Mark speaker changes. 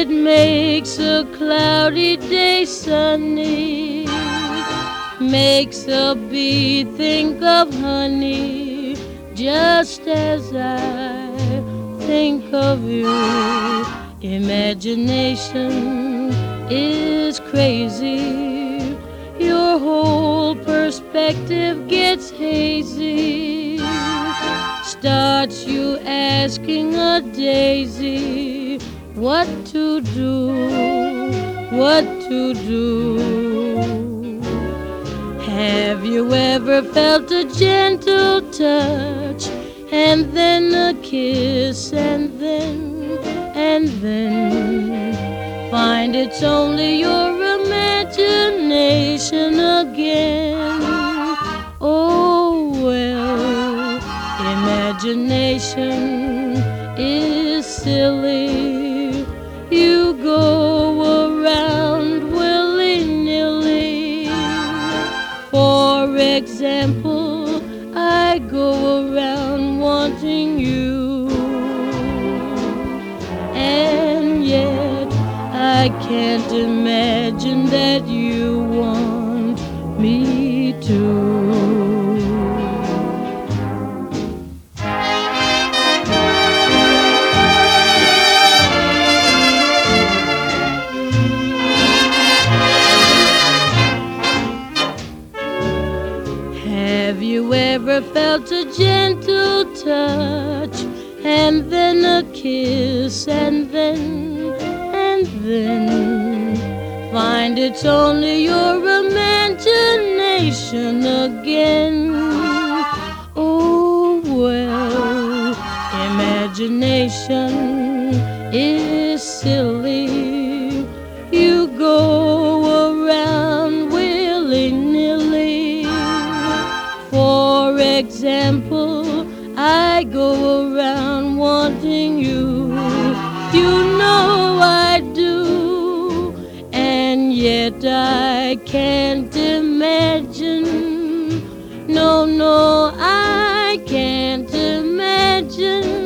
Speaker 1: It makes a cloudy day sunny, makes a bee think of honey, just as I think of you. Imagination is crazy, your whole perspective gets hazy, starts you asking a daisy what to do, what to do. Have you ever felt a gentle touch, and then a kiss, and then find it's only your imagination again? Oh well, imagination is silly. You go around willy-nilly. For example, I go around wanting you, and yet I can't imagine that you want me to. Have you ever felt a gentle touch, and then a kiss, and then find it's only your imagination again? Oh well, imagination is silly. You go around willy-nilly. For example, I go around wanting you. You know I do, and yet I can't imagine. No, I can't imagine